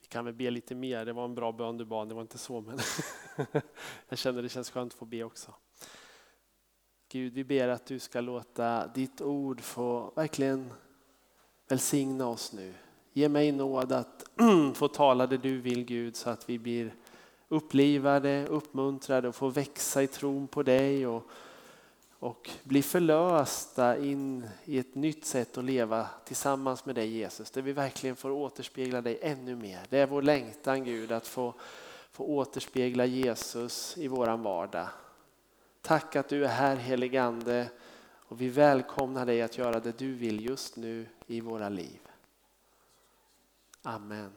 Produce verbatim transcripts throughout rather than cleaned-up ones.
kan väl be lite mer. Det var en bra bön du bad, det var inte så, men jag känner det känns skönt att få be också. Gud, vi ber att du ska låta ditt ord få verkligen välsigna oss nu. Ge mig nåd att få tala det du vill, Gud, så att vi blir upplivade, uppmuntrade och får växa i tron på dig och, och bli förlösta in i ett nytt sätt att leva tillsammans med dig, Jesus. Där vi verkligen får återspegla dig ännu mer. Det är vår längtan, Gud, att få, få återspegla Jesus i våran vardag. Tack att du är här, helige Ande, och vi välkomnar dig att göra det du vill just nu i våra liv. Amen.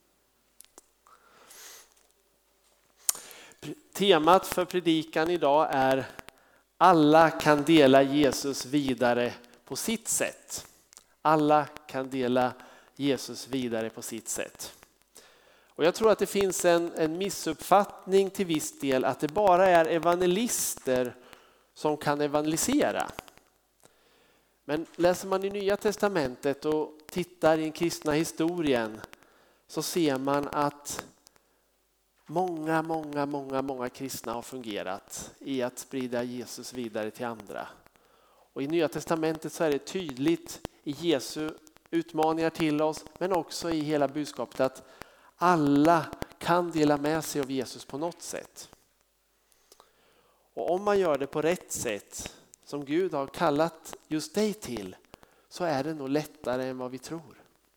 Temat för predikan idag är: alla kan dela Jesus vidare på sitt sätt. Alla kan dela Jesus vidare på sitt sätt. Och jag tror att det finns en, en missuppfattning till viss del att det bara är evangelister som kan evangelisera. Men läser man i Nya testamentet och tittar i den kristna historien så ser man att många, många, många, många kristna har fungerat i att sprida Jesus vidare till andra. Och i Nya testamentet så är det tydligt i Jesu utmaningar till oss, men också i hela budskapet att alla kan dela med sig av Jesus på något sätt. Och om man gör det på rätt sätt, som Gud har kallat just dig till, så är det nog lättare än vad vi tror.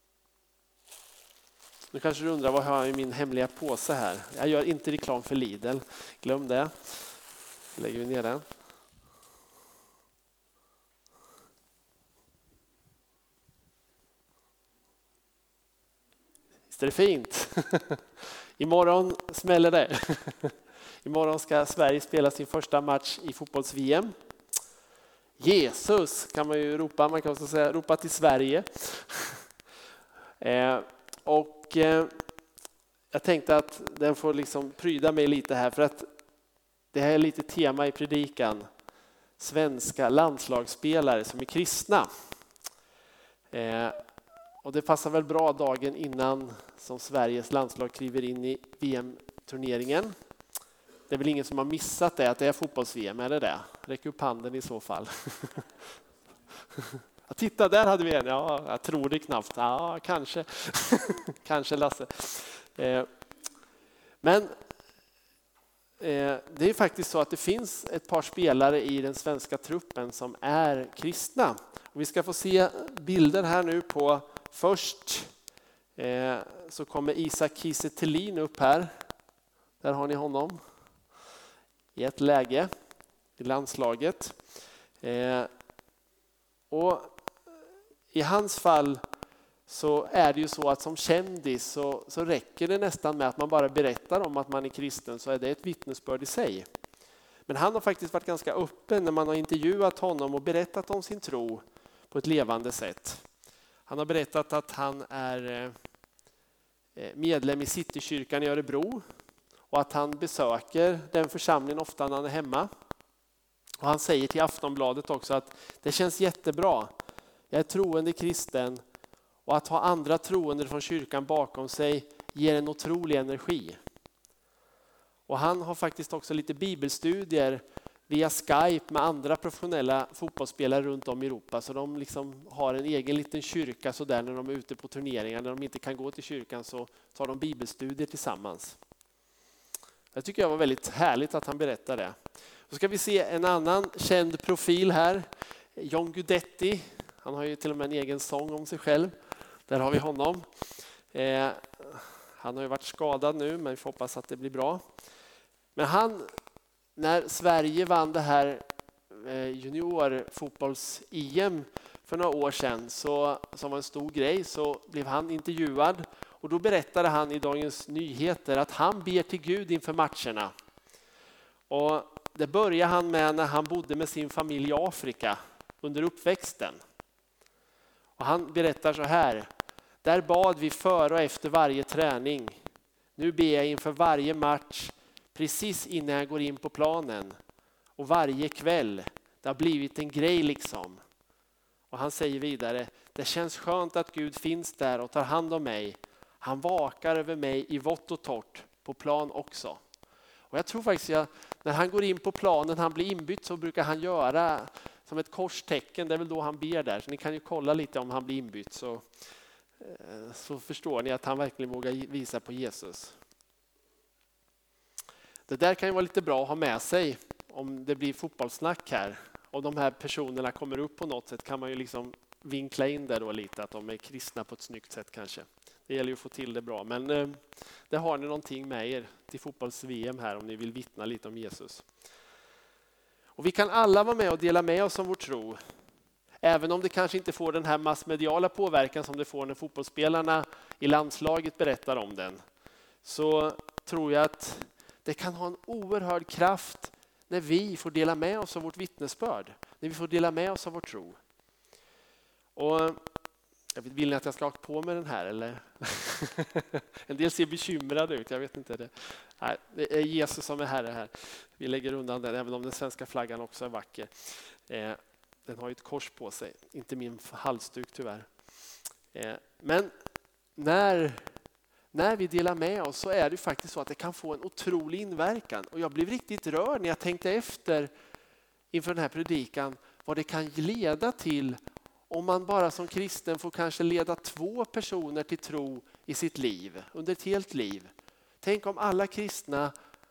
Nu kanske du undrar vad jag har i min hemliga påse här. Jag gör inte reklam för Lidl. Glöm det. Lägger vi ner den. Visst är det fint? Imorgon smäller det. Imorgon ska Sverige spela sin första match i fotbolls-V M. Jesus kan man ju ropa, man kan också säga ropa till Sverige. eh, och eh, jag tänkte att den får liksom pryda mig lite här, för att det här är lite tema i predikan. Svenska landslagsspelare som är kristna. Eh, och det passar väl bra dagen innan som Sveriges landslag kliver in i V M-turneringen. Det är väl ingen som har missat det, att det är fotbolls-V M, är det det? Räck upp handen i så fall. Ja, titta, där hade vi en. Ja, jag tror det knappt. Ja, kanske. Kanske Lasse. Eh, men eh, det är faktiskt så att det finns ett par spelare i den svenska truppen som är kristna. Och vi ska få se bilder här nu på först. Eh, så kommer Isak Kiese Thelin upp här. Där har ni honom. I ett läge i landslaget. Eh, och i hans fall så är det ju så att som kändis så, så räcker det nästan med att man bara berättar om att man är kristen, så är det ett vittnesbörd i sig. Men han har faktiskt varit ganska öppen när man har intervjuat honom och berättat om sin tro på ett levande sätt. Han har berättat att han är medlem i Citykyrkan i Örebro. Och att han besöker den församlingen ofta när han är hemma. Och han säger till Aftonbladet också att det känns jättebra. Jag är troende kristen. Och att ha andra troende från kyrkan bakom sig ger en otrolig energi. Och han har faktiskt också lite bibelstudier via Skype med andra professionella fotbollsspelare runt om i Europa. Så de liksom har en egen liten kyrka så där när de är ute på turneringar. När de inte kan gå till kyrkan så tar de bibelstudier tillsammans. Jag tycker det var väldigt härligt att han berättade det. Så ska vi se en annan känd profil här. John Guidetti. Han har ju till och med en egen sång om sig själv. Där har vi honom. Eh, han har ju varit skadad nu, men vi får hoppas att det blir bra. Men han, när Sverige vann det här eh, juniorfotbolls-E M för några år sedan, så, som var en stor grej, så blev han intervjuad. Och då berättade han i Dagens Nyheter att han ber till Gud inför matcherna. Och det började han med när han bodde med sin familj i Afrika under uppväxten. Och han berättar så här: där bad vi före och efter varje träning. Nu ber jag inför varje match, precis innan jag går in på planen. Och varje kväll, det har blivit en grej liksom. Och han säger vidare: det känns skönt att Gud finns där och tar hand om mig. Han vakar över mig i vått och torrt på plan också. Och jag tror faktiskt att när han går in på planen, han blir inbytt, så brukar han göra som ett korstecken. Det är väl då han ber där. Så ni kan ju kolla lite om han blir inbytt, så, så förstår ni att han verkligen vågar visa på Jesus. Det där kan ju vara lite bra att ha med sig om det blir fotbollssnack här. Och de här personerna kommer upp på något sätt, kan man ju liksom vinkla in där då lite, att de är kristna på ett snyggt sätt kanske. Det gäller ju att få till det bra, men eh, det har ni någonting med er till fotbolls-V M här om ni vill vittna lite om Jesus. Och vi kan alla vara med och dela med oss om vår tro. Även om det kanske inte får den här massmediala påverkan som det får när fotbollsspelarna i landslaget berättar om den. Så tror jag att det kan ha en oerhörd kraft när vi får dela med oss av vårt vittnesbörd. När vi får dela med oss av vår tro. Och jag vill ni att jag ska ha på med den här eller? En del ser bekymrade ut, jag vet inte det. Nej, det är Jesus som är herre här. Vi lägger undan den, även om den svenska flaggan också är vacker. Eh, den har ju ett kors på sig, inte min halsduk tyvärr. Eh, men när, när vi delar med oss så är det faktiskt så att det kan få en otrolig inverkan. Och jag blev riktigt rörd när jag tänkte efter inför den här predikan vad det kan leda till om man bara som kristen får kanske leda två personer till tro i sitt liv, under ett helt liv. Tänk om alla kristna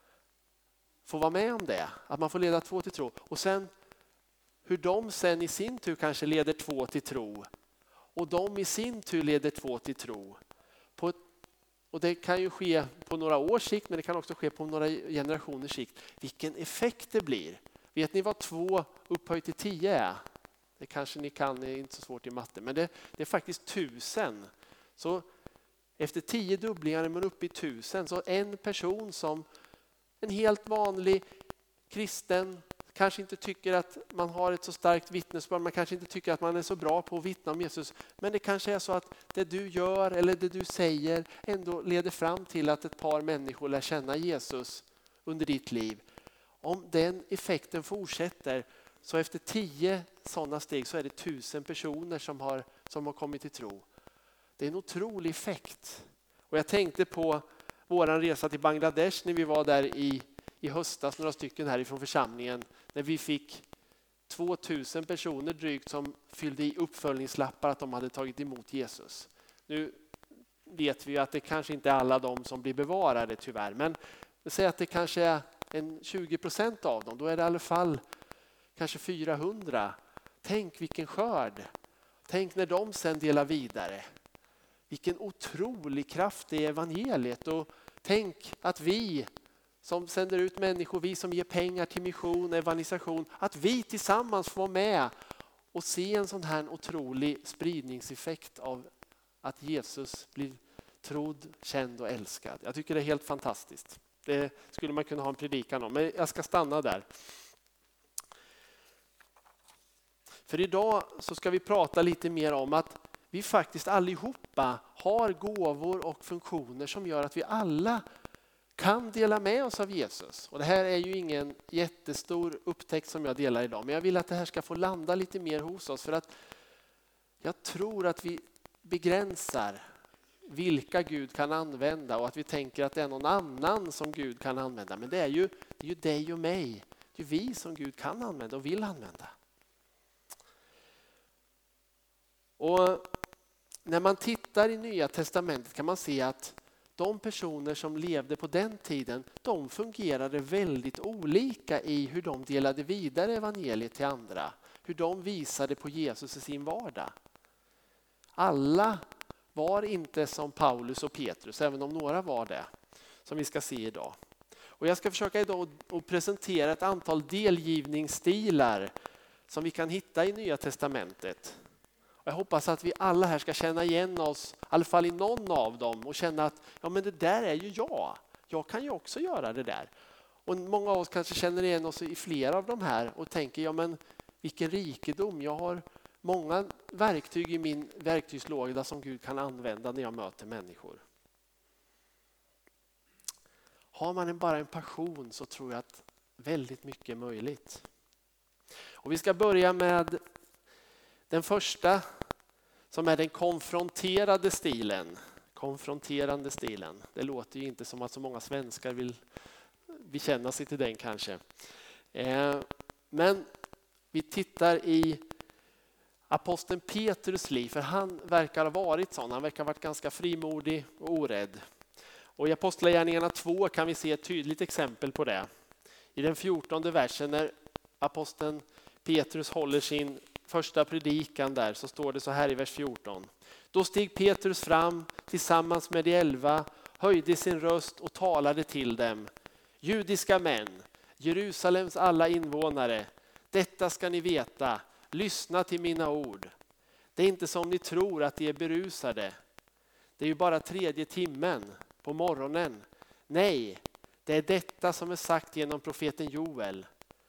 får vara med om det, att man får leda två till tro. Och sen hur de sen i sin tur kanske leder två till tro. Och de i sin tur leder två till tro. På ett, och det kan ju ske på några års sikt, men det kan också ske på några generationers sikt. Vilken effekt det blir. Vet ni vad två upphöjt till tio är? Det kanske ni kan, det är inte så svårt i matte. Men det, det är faktiskt tusen. Så efter tio dubblingar är man uppe i tusen. Så en person som en helt vanlig kristen kanske inte tycker att man har ett så starkt vittnesbörd. Man kanske inte tycker att man är så bra på att vittna om Jesus. Men det kanske är så att det du gör eller det du säger ändå leder fram till att ett par människor lär känna Jesus under ditt liv. Om den effekten fortsätter, så efter tio sådana steg så är det tusen personer som har, som har kommit till tro. Det är en otrolig effekt. Och jag tänkte på våran resa till Bangladesh när vi var där i, i höstas, några stycken härifrån församlingen. När vi fick tvåtusen personer drygt som fyllde i uppföljningslappar att de hade tagit emot Jesus. Nu vet vi ju att det kanske inte är alla de som blir bevarade tyvärr. Men säg att det kanske är en tjugo procent av dem. Då är det i alla fall kanske fyrahundra. Tänk vilken skörd. Tänk när de sen delar vidare. Vilken otrolig kraft det är evangeliet. Och tänk att vi som sänder ut människor, vi som ger pengar till mission, evangelisation, att vi tillsammans får med och se en sån här otrolig spridningseffekt av att Jesus blir trodd, känd och älskad. Jag tycker det är helt fantastiskt. Det skulle man kunna ha en predikan om, men jag ska stanna där. För idag så ska vi prata lite mer om att vi faktiskt allihopa har gåvor och funktioner som gör att vi alla kan dela med oss av Jesus. Och det här är ju ingen jättestor upptäckt som jag delar idag, men jag vill att det här ska få landa lite mer hos oss, för att jag tror att vi begränsar vilka Gud kan använda och att vi tänker att det är någon annan som Gud kan använda. Men det är ju, det är ju dig och mig. Det är vi som Gud kan använda och vill använda. Och när man tittar i Nya testamentet kan man se att de personer som levde på den tiden, de fungerade väldigt olika i hur de delade vidare evangeliet till andra. Hur de visade på Jesus i sin vardag. Alla var inte som Paulus och Petrus, även om några var det, som vi ska se idag. Och jag ska försöka idag att presentera ett antal delgivningsstilar som vi kan hitta i Nya testamentet. Jag hoppas att vi alla här ska känna igen oss, i alla fall i någon av dem, och känna att ja, men det där är ju jag. Jag kan ju också göra det där. Och många av oss kanske känner igen oss i flera av de här och tänker, ja men vilken rikedom. Jag har många verktyg i min verktygslåda som Gud kan använda när jag möter människor. Har man en, bara en passion så tror jag att väldigt mycket är möjligt. Och vi ska börja med den första, som är den konfronterade stilen. konfronterande stilen. Det låter ju inte som att så många svenskar vill bekänna sig till den kanske. Eh, men vi tittar i aposteln Petrus liv, för han verkar ha varit sån. Han verkar ha varit ganska frimodig och orädd. Och i Apostlagärningarna två kan vi se ett tydligt exempel på det. I den fjortonde versen när aposteln Petrus håller sin första predikan där, så står det så här i vers fjorton. Då steg Petrus fram tillsammans med de elva, höjde sin röst och talade till dem. Judiska män, Jerusalems alla invånare, detta ska ni veta, lyssna till mina ord. Det är inte som ni tror att de är berusade. Det är ju bara tredje timmen på morgonen. Nej, det är detta som är sagt genom profeten Joel.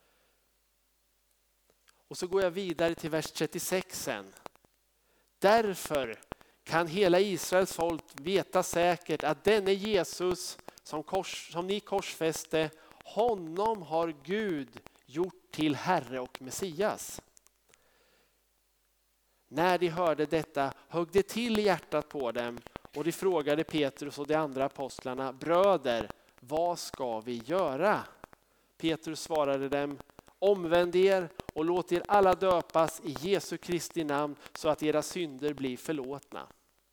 Och så går jag vidare till vers trettiosex sen. Därför kan hela Israels folk veta säkert att denne Jesus som, kors, som ni korsfäste, honom har Gud gjort till Herre och Messias. När de hörde detta högg det till i hjärtat på dem och de frågade Petrus och de andra apostlarna, bröder, vad ska vi göra? Petrus svarade dem, omvänd er och låt er alla döpas i Jesu Kristi namn så att era synder blir förlåtna.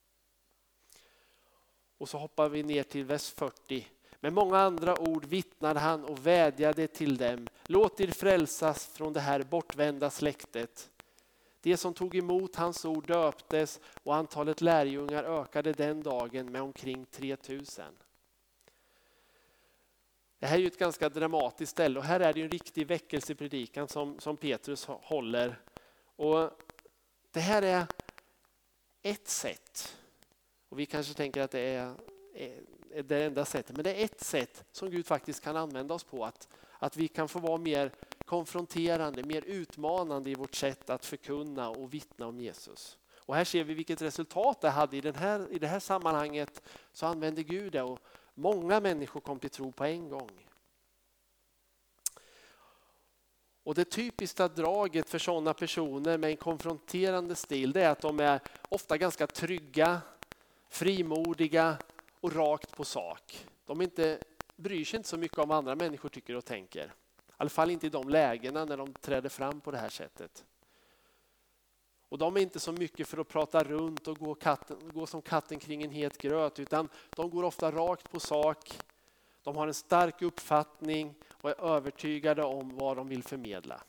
Och så hoppar vi ner till vers fyrtio. Med många andra ord vittnade han och vädjade till dem. Låt er frälsas från det här bortvända släktet. De som tog emot hans ord döptes och antalet lärjungar ökade den dagen med omkring tre tusen. Det här är ju ett ganska dramatiskt ställe och här är det en riktig väckelsepredikan som, som Petrus håller. Och det här är ett sätt. Och vi kanske tänker att det är, är det enda sättet. Men det är ett sätt som Gud faktiskt kan använda oss på. Att, att vi kan få vara mer konfronterande, mer utmanande i vårt sätt att förkunna och vittna om Jesus. Och här ser vi vilket resultat det hade. I, den här, i det här sammanhanget så använde Gud det och många människor kom till tro på en gång. Och det typiska draget för sådana personer med en konfronterande stil, det är att de är ofta ganska trygga, frimodiga och rakt på sak. De inte, bryr sig inte så mycket om vad andra människor tycker och tänker. I alla fall inte i de lägena när de träder fram på det här sättet. Och de är inte så mycket för att prata runt och gå, katten, gå som katten kring en het gröt, utan de går ofta rakt på sak. De har en stark uppfattning och är övertygade om vad de vill förmedla.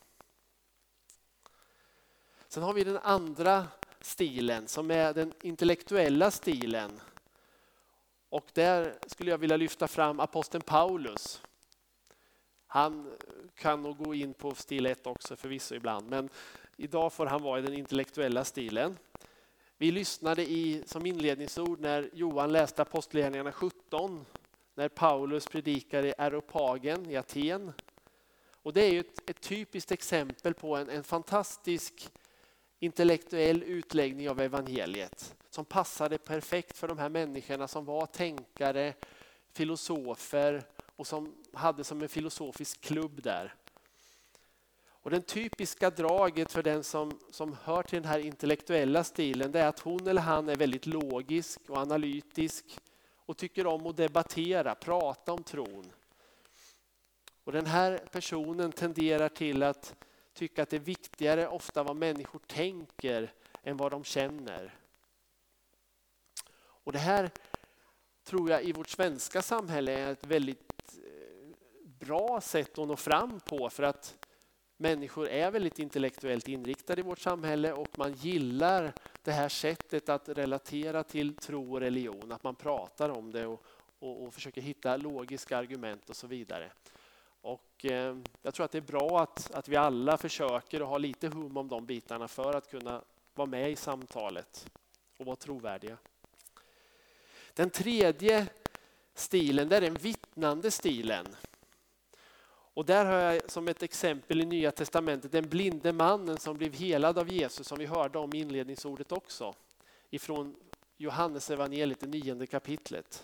Sen har vi den andra stilen som är den intellektuella stilen. Och där skulle jag vilja lyfta fram aposteln Paulus. Han kan nog gå in på stil ett också förvisso ibland, men idag får han vara i den intellektuella stilen. Vi lyssnade i, som inledningsord när Johan läste Apostlagärningarna sjutton, när Paulus predikade i Areopagen i Aten. Och det är ju ett, ett typiskt exempel på en, en fantastisk intellektuell utläggning av evangeliet som passade perfekt för de här människorna som var tänkare, filosofer och som hade som en filosofisk klubb där. Och den typiska draget för den som, som hör till den här intellektuella stilen, det är att hon eller han är väldigt logisk och analytisk och tycker om att debattera, prata om tron. Och den här personen tenderar till att tycka att det är viktigare ofta vad människor tänker än vad de känner. Och det här tror jag i vårt svenska samhälle är ett väldigt bra sätt att nå fram på, för att människor är väldigt intellektuellt inriktade i vårt samhälle och man gillar det här sättet att relatera till tro och religion. Att man pratar om det och, och, och försöker hitta logiska argument och så vidare. Och eh, jag tror att det är bra att, att vi alla försöker att ha lite hum om de bitarna för att kunna vara med i samtalet och vara trovärdiga. Den tredje stilen, det är den vittnande stilen. Och där har jag som ett exempel i Nya testamentet den blinde mannen som blev helad av Jesus, som vi hörde om i inledningsordet också. Ifrån Johannes evangeliet, det nionde kapitlet.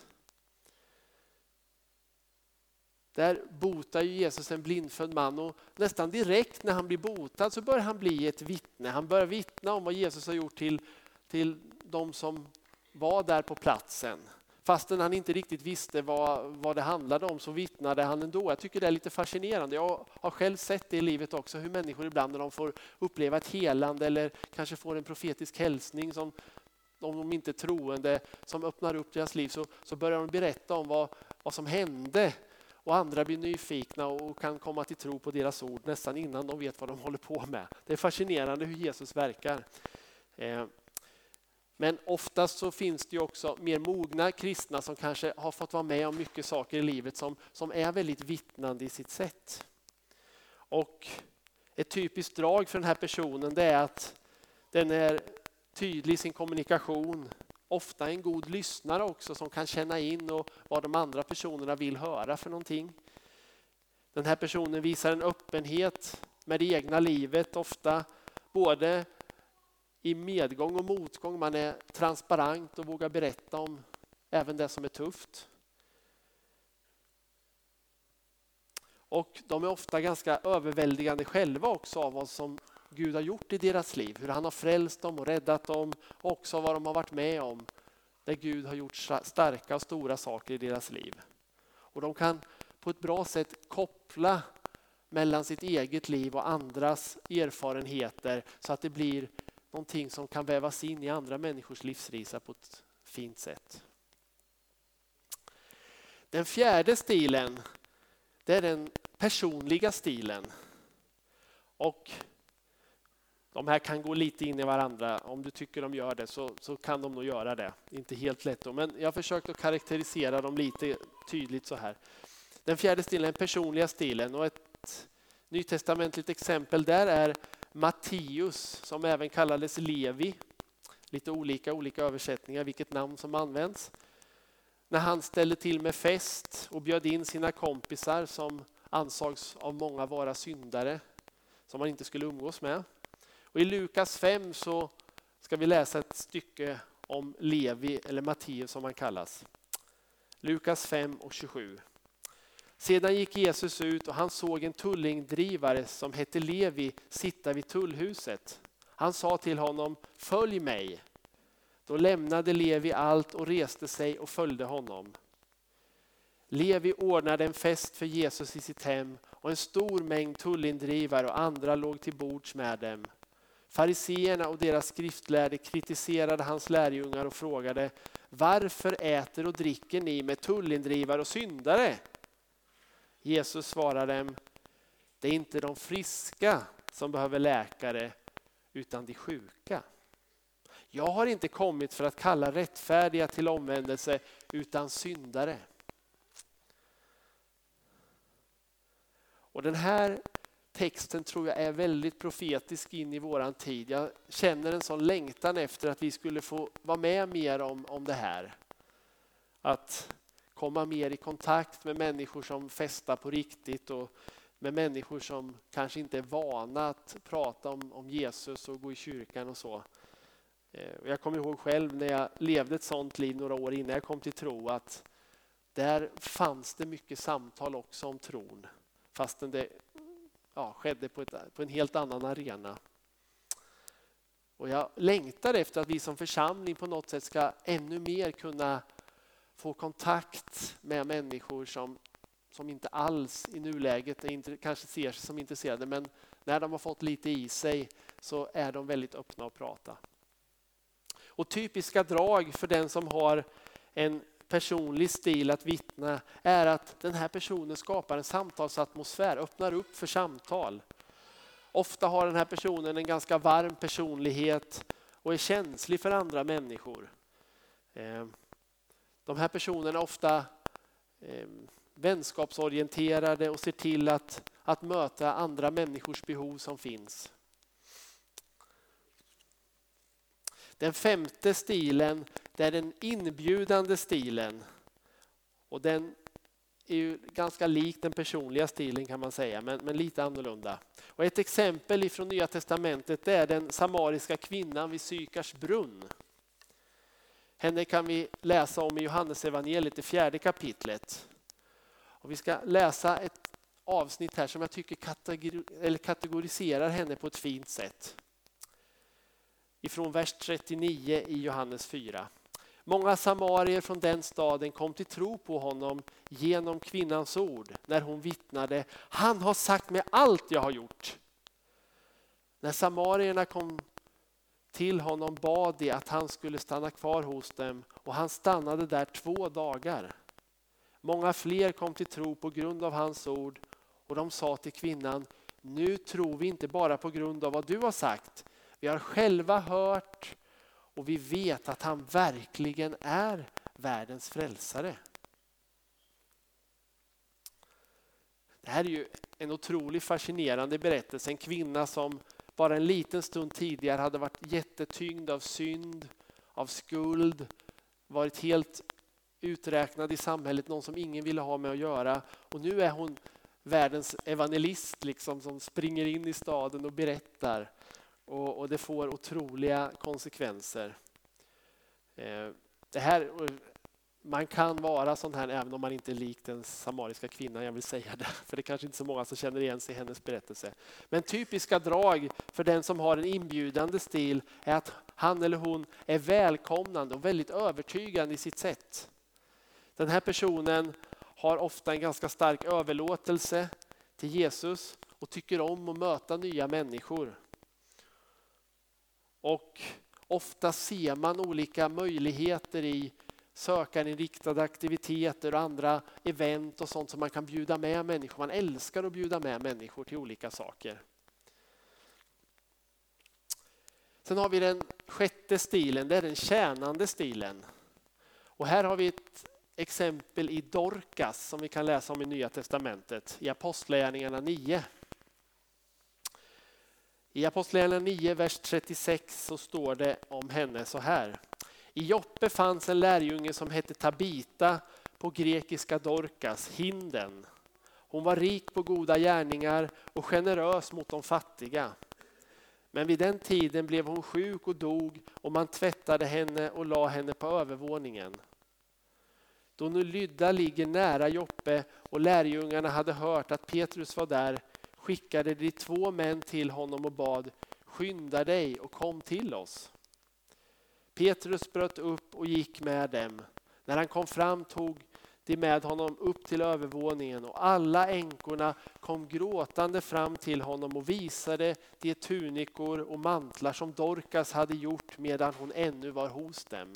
Där botar ju Jesus en blindfödd man och nästan direkt när han blir botad så börjar han bli ett vittne. Han börjar vittna om vad Jesus har gjort till, till de som var där på platsen. Fastän han inte riktigt visste vad, vad det handlade om så vittnade han ändå. Jag tycker det är lite fascinerande. Jag har själv sett det i livet också. Hur människor ibland när de får uppleva ett helande eller kanske får en profetisk hälsning som om de inte är troende som öppnar upp deras liv så, så börjar de berätta om vad, vad som hände. Och andra blir nyfikna och kan komma till tro på deras ord nästan innan de vet vad de håller på med. Det är fascinerande hur Jesus verkar. Eh, Men oftast så finns det ju också mer mogna kristna som kanske har fått vara med om mycket saker i livet som, som är väldigt vittnande i sitt sätt. Och ett typiskt drag för den här personen det är att den är tydlig i sin kommunikation. Ofta en god lyssnare också som kan känna in och vad de andra personerna vill höra för någonting. Den här personen visar en öppenhet med det egna livet ofta både i medgång och motgång. Man är transparent och vågar berätta om även det som är tufft. Och de är ofta ganska överväldigande själva också av vad som Gud har gjort i deras liv. Hur han har frälst dem och räddat dem. Och också vad de har varit med om. Där Gud har gjort starka och stora saker i deras liv. Och de kan på ett bra sätt koppla mellan sitt eget liv och andras erfarenheter. Så att det blir någonting som kan vävas in i andra människors livsresa på ett fint sätt. Den fjärde stilen, det är den personliga stilen. Och de här kan gå lite in i varandra. Om du tycker de gör det så, så kan de nog göra det. Inte helt lätt då, men jag har försökt att karaktärisera dem lite tydligt så här. Den fjärde stilen är den personliga stilen och ett nytestamentligt exempel där är Matteus som även kallades Levi. Lite olika olika översättningar vilket namn som används. När han ställde till med fest och bjöd in sina kompisar som ansågs av många vara syndare som man inte skulle umgås med. Och i Lukas fem så ska vi läsa ett stycke om Levi eller Matteus som han kallas. Lukas fem och tjugosju. Sedan gick Jesus ut och han såg en tullindrivare som hette Levi sitta vid tullhuset. Han sa till honom, följ mig. Då lämnade Levi allt och reste sig och följde honom. Levi ordnade en fest för Jesus i sitt hem och en stor mängd tullindrivare och andra låg till bords med dem. Fariseerna och deras skriftlärde kritiserade hans lärjungar och frågade, varför äter och dricker ni med tullindrivare och syndare? Jesus svarade dem, det är inte de friska som behöver läkare utan de sjuka. Jag har inte kommit för att kalla rättfärdiga till omvändelse utan syndare. Och den här texten tror jag är väldigt profetisk in i våran tid. Jag känner en sån längtan efter att vi skulle få vara med mer om, om det här. Att komma mer i kontakt med människor som festar på riktigt och med människor som kanske inte är vana att prata om, om Jesus och gå i kyrkan och så. Jag kommer ihåg själv när jag levde ett sånt liv några år innan jag kom till tro att där fanns det mycket samtal också om tron. Fastän det ja, skedde på, ett, på en helt annan arena. Och jag längtar efter att vi som församling på något sätt ska ännu mer kunna få kontakt med människor som, som inte alls i nuläget är inte, kanske ser sig som intresserade. Men när de har fått lite i sig så är de väldigt öppna att prata. Och typiska drag för den som har en personlig stil att vittna är att den här personen skapar en samtalsatmosfär, öppnar upp för samtal. Ofta har den här personen en ganska varm personlighet och är känslig för andra människor. De här personerna är ofta vänskapsorienterade och ser till att, att möta andra människors behov som finns. Den femte stilen, det är den inbjudande stilen. Och den är ju ganska lik den personliga stilen kan man säga, men, men lite annorlunda. Och ett exempel ifrån Nya testamentet det är den samariska kvinnan vid Sykars brunn. Henne kan vi läsa om i Johannes evangeliet i fjärde kapitlet. Och vi ska läsa ett avsnitt här som jag tycker kategori- eller kategoriserar henne på ett fint sätt. Ifrån vers trettionio i Johannes fyra. Många samarier från den staden kom till tro på honom genom kvinnans ord när hon vittnade: han har sagt mig allt jag har gjort. När samarierna kom till honom bad de att han skulle stanna kvar hos dem, och han stannade där två dagar. Många fler kom till tro på grund av hans ord, och de sa till kvinnan: nu tror vi inte bara på grund av vad du har sagt. Vi har själva hört och vi vet att han verkligen är världens frälsare. Det här är ju en otroligt fascinerande berättelse. En kvinna som bara en liten stund tidigare hade varit jättetyngd av synd, av skuld, varit helt uträknad i samhället, någon som ingen ville ha med att göra. Och nu är hon världens evangelist liksom, som springer in i staden och berättar. Och, och det får otroliga konsekvenser. Eh, det här, man kan vara sån här även om man inte är lik den samariska kvinnan, jag vill säga det. För det är kanske inte så många som känner igen sig i hennes berättelse. Men typiska drag för den som har en inbjudande stil är att han eller hon är välkomnande och väldigt övertygande i sitt sätt. Den här personen har ofta en ganska stark överlåtelse till Jesus och tycker om att möta nya människor. Och ofta ser man olika möjligheter i sökarinriktade aktiviteter och andra event och sånt som man kan bjuda med människor. Man älskar att bjuda med människor till olika saker. Sen har vi den sjätte stilen, det är den tjänande stilen. Och här har vi ett exempel i Dorcas som vi kan läsa om i Nya testamentet i Apostlagärningarna nio. I Apostlagärningarna nio, vers trettiosex så står det om henne så här. I Joppe fanns en lärjunge som hette Tabita, på grekiska Dorcas, hinden. Hon var rik på goda gärningar och generös mot de fattiga. Men vid den tiden blev hon sjuk och dog, och man tvättade henne och la henne på övervåningen. Då nu Lydda ligger nära Joppe och lärjungarna hade hört att Petrus var där, skickade de två män till honom och bad: skynda dig och kom till oss. Petrus bröt upp och gick med dem. När han kom fram tog de med honom upp till övervåningen, och alla änkorna kom gråtande fram till honom och visade de tunikor och mantlar som Dorcas hade gjort medan hon ännu var hos dem.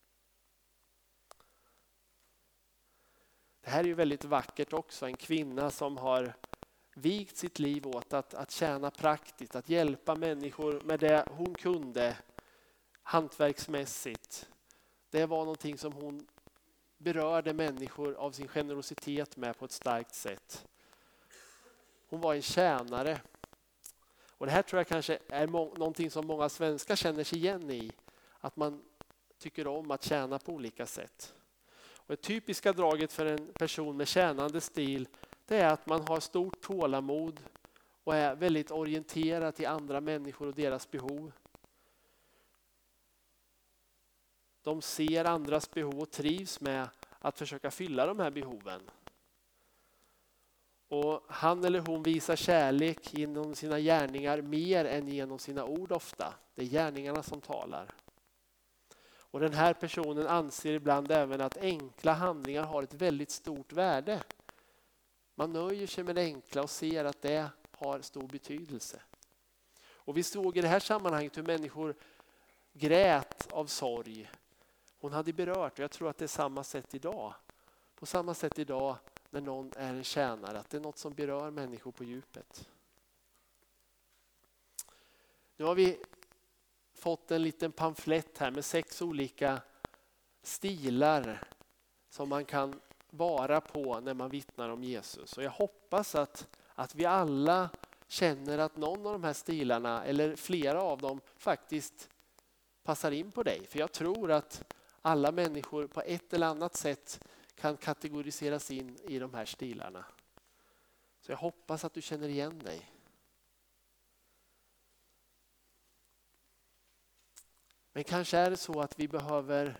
Det här är ju väldigt vackert också. En kvinna som har vigt sitt liv åt att, att tjäna praktiskt, att hjälpa människor med det hon kunde hantverksmässigt. Det var någonting som hon berörde människor av sin generositet med på ett starkt sätt. Hon var en tjänare. Och det här tror jag kanske är må- någonting som många svenskar känner sig igen i. Att man tycker om att tjäna på olika sätt. Och det typiska draget för en person med tjänande stil, det är att man har stort tålamod och är väldigt orienterad till andra människor och deras behov. De ser andras behov och trivs med att försöka fylla de här behoven. Och han eller hon visar kärlek genom sina gärningar mer än genom sina ord ofta. Det är gärningarna som talar. Och den här personen anser ibland även att enkla handlingar har ett väldigt stort värde. Man nöjer sig med det enkla och ser att det har stor betydelse. Och vi såg i det här sammanhanget hur människor grät av sorg. Hon hade berört, och jag tror att det är samma sätt idag. På samma sätt idag när någon är en tjänare, att det är något som berör människor på djupet. Nu har vi fått en liten pamflett här med sex olika stilar som man kan vara på när man vittnar om Jesus. Och jag hoppas att, att vi alla känner att någon av de här stilarna eller flera av dem faktiskt passar in på dig. För jag tror att alla människor på ett eller annat sätt kan kategoriseras in i de här stilarna. Så jag hoppas att du känner igen dig. Men kanske är det så att vi behöver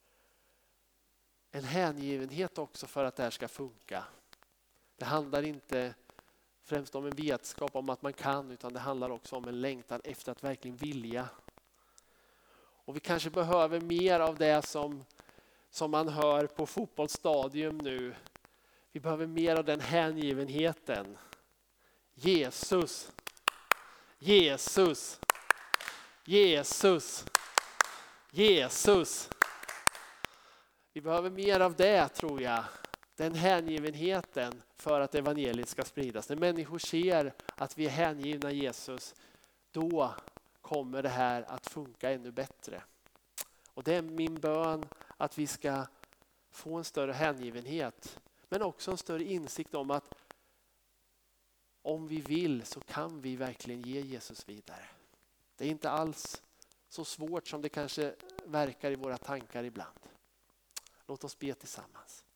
en hängivenhet också för att det här ska funka. Det handlar inte främst om en vetskap om att man kan, utan det handlar också om en längtan efter att verkligen vilja. Och vi kanske behöver mer av det som som man hör på fotbollsstadion nu. Vi behöver mer av den hängivenheten. Jesus, Jesus, Jesus, Jesus. Vi behöver mer av det, tror jag. Den hängivenheten för att evangeliet ska spridas. När människor ser att vi är hängivna Jesus, då kommer det här att funka ännu bättre. Och det är min bön att vi ska få en större hängivenhet. Men också en större insikt om att om vi vill så kan vi verkligen ge Jesus vidare. Det är inte alls så svårt som det kanske verkar i våra tankar ibland. Låt oss be tillsammans.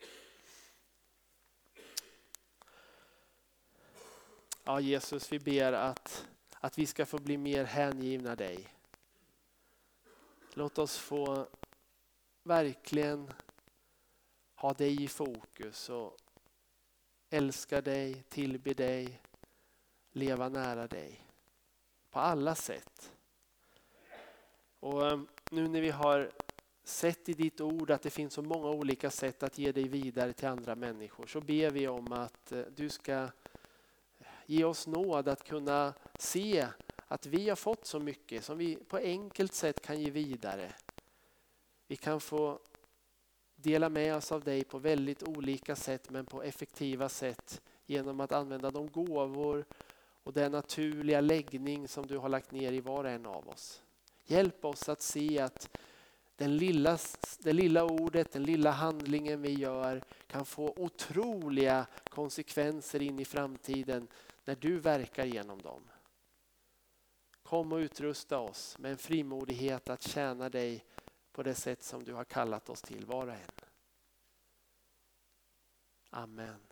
Ja, Jesus, vi ber att, att vi ska få bli mer hängivna dig. Låt oss få verkligen ha dig i fokus och älska dig, tillbe dig, leva nära dig på alla sätt. Och nu när vi har sett i ditt ord att det finns så många olika sätt att ge dig vidare till andra människor, så ber vi om att du ska ge oss nåd att kunna se att vi har fått så mycket som vi på enkelt sätt kan ge vidare. Vi kan få dela med oss av dig på väldigt olika sätt, men på effektiva sätt genom att använda de gåvor och den naturliga läggning som du har lagt ner i var och en av oss. Hjälp oss att se att den lilla, det lilla ordet, den lilla handlingen vi gör kan få otroliga konsekvenser in i framtiden när du verkar genom dem. Kom och utrusta oss med en frimodighet att tjäna dig på det sätt som du har kallat oss till var och en. Amen.